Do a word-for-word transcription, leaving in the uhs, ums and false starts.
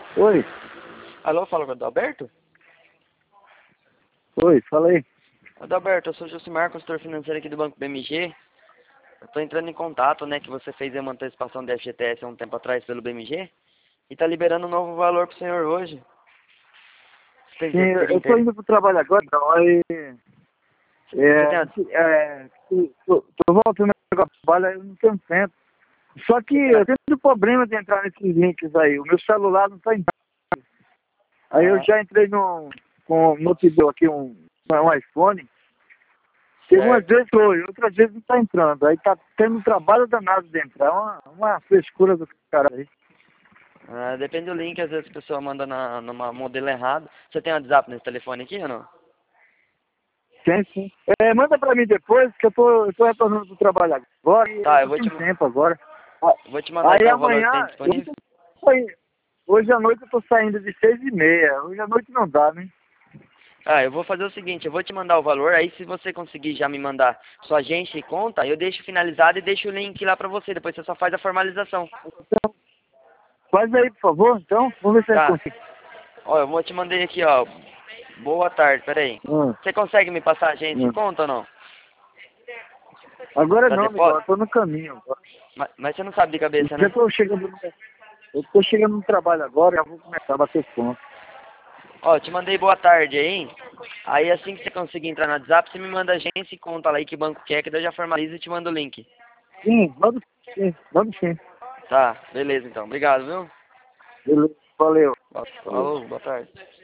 Oi, Alô, fala com o Adalberto? oi, fala aí. Adalberto, eu sou o Josimar, consultor financeiro aqui do Banco B M G. Eu tô entrando em contato, né, que você fez uma antecipação da F G T S há um tempo atrás pelo B M G e tá liberando um novo valor pro senhor hoje. Você Sim, tem- eu teria eu tô interesse? indo pro trabalho agora, então aí. Você É, tem a... é, tô, tô tô voltando ao trabalho, aí eu não tenho tempo. Só que Você tem eu a... tenho problema de entrar nesses links aí. O meu celular não tá entrando. Aí eu Ah, já entrei no, com um notebook aqui, um, um iPhone. Teve umas certo. vezes foi, outras vezes não tá entrando. Aí tá tendo um trabalho danado de entrar. É uma, uma frescura do cara aí. Ah, depende do link, às vezes a pessoa manda na, numa modelo errado. Você tem WhatsApp nesse telefone aqui ou não? Tem sim. É, manda pra mim depois, que eu tô, eu tô retornando pro trabalho agora e eu Tá, eu tô vou te, sem tempo agora. Ah, vou te mandar aí então o valor que amanhã, tem eu disponível. tô saindo- hoje à noite eu tô saindo de seis e meia. Hoje à noite não dá, né? Ah, eu vou fazer o seguinte, eu vou te mandar o valor, aí se você conseguir já me mandar sua agência e conta, eu deixo finalizado e deixo o link lá pra você, depois você só faz a formalização. Então, faz aí, por favor, então. Vamos ver se eu Tá, consigo. ó, eu vou te mandei aqui, ó, boa tarde, peraí. Hum, Você consegue me passar a agência e hum. conta ou não? Agora Pra não, Miguel, depósito? eu tô no caminho agora. Mas, mas você não sabe de Eu cabeça, já né? tô chegando no, eu tô chegando no trabalho agora, já vou começar a bater ponto. Ó, eu te mandei boa tarde aí, aí assim que você conseguir entrar no WhatsApp, você me manda a agência e conta lá aí que banco que é, que daí eu já formalizo e te mando o link. Sim, vamos sim, vamos sim. Tá, beleza então, obrigado, viu? Beleza, valeu. Falou, boa tarde.